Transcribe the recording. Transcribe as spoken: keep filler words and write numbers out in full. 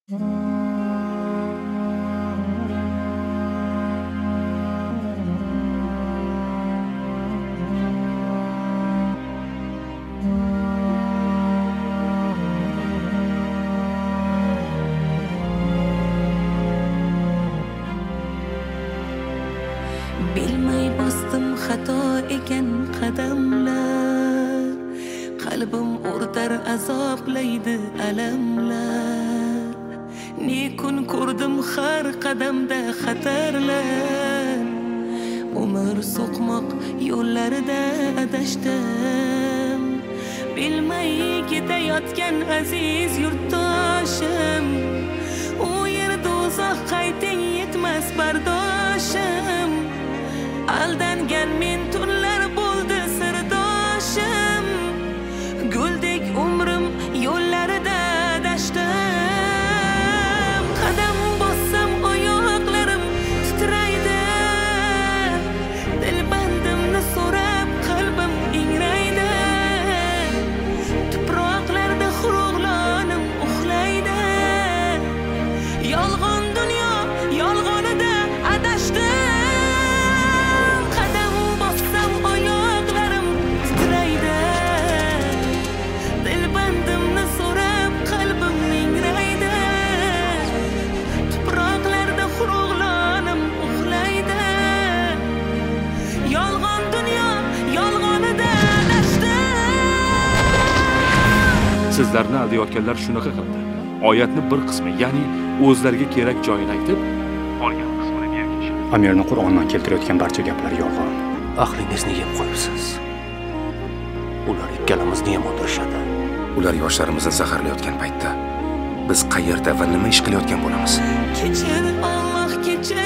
Bilmay bosdim xato ekan qadamlar, qalbim o'rtar azoblaydi alamlar. Ne kun ko'rdim har qadamda xatarlar, umr so'qmoq yo'llarida adashdim. Bilmay ketayotgan aziz yurtdoshim, u yer do'zax qayting yetmas bardoshim. Aldangan men tunlar bo'ldi sirdoshim, guldek umrim yo'llarida adashdim. Qadam bossam oyoqlarim titraydi, dilbandimni so'rab qalbim ingraydi. Tuproqlarda xurug'lonim uxlaydi, yolg'on dunyo yolg'onida adashdim. Sizlarni aldayotganlar shunaqa qildi. Oyatni bir qismi, ya'ni o'zlariga kerak joyini aytib, qolgan qismini berishdi. Amirni Qur'ondan keltirayotgan barcha gaplar yolg'on. Aqlingizni yeb qo'yibsiz. Ular ikkalamizni ham o'ldirishadi. Ular yoshlarimizni zaharlayotgan paytda biz qayerda va nima ish qilayotgan bo'lamiz? Kechir, Alloh kechir.